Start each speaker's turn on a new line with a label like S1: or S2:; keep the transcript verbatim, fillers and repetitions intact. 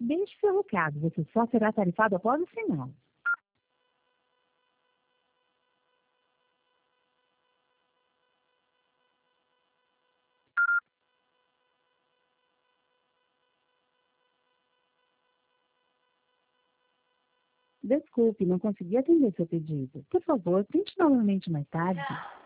S1: Deixe seu recado, você só será tarifado após o sinal. Desculpe, não consegui atender seu pedido. Por favor, tente novamente mais tarde.